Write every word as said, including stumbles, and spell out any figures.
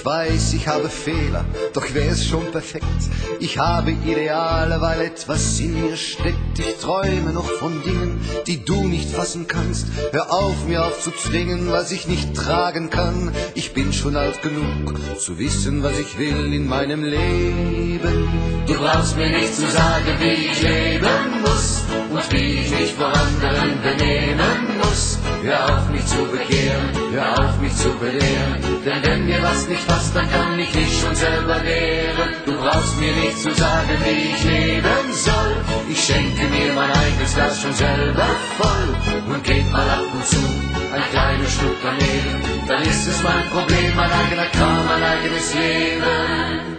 Ich weiß, ich habe Fehler, doch wär es schon perfekt. Ich habe Ideale, weil etwas in mir steckt. Ich träume noch von Dingen, die du nicht fassen kannst. Hör auf, mir aufzuzwingen, was ich nicht tragen kann. Ich bin schon alt genug, zu wissen, was ich will in meinem Leben. Du brauchst mir nicht zu sagen, wie ich leben muss und wie ich mich vor anderen benehmen muss. Hör auf, mich zu bekehren, hör auf, mich zu belehren. Denn wenn mir was nicht passt, dann kann ich mich schon selber wehren. Du brauchst mir nicht zu sagen, wie ich leben soll. Ich schenke mir mein eigenes Glas schon selber voll und geht mal ab und zu ein kleines Stück daneben. Dann ist es mein Problem, mein eigener Kram, mein eigenes Leben.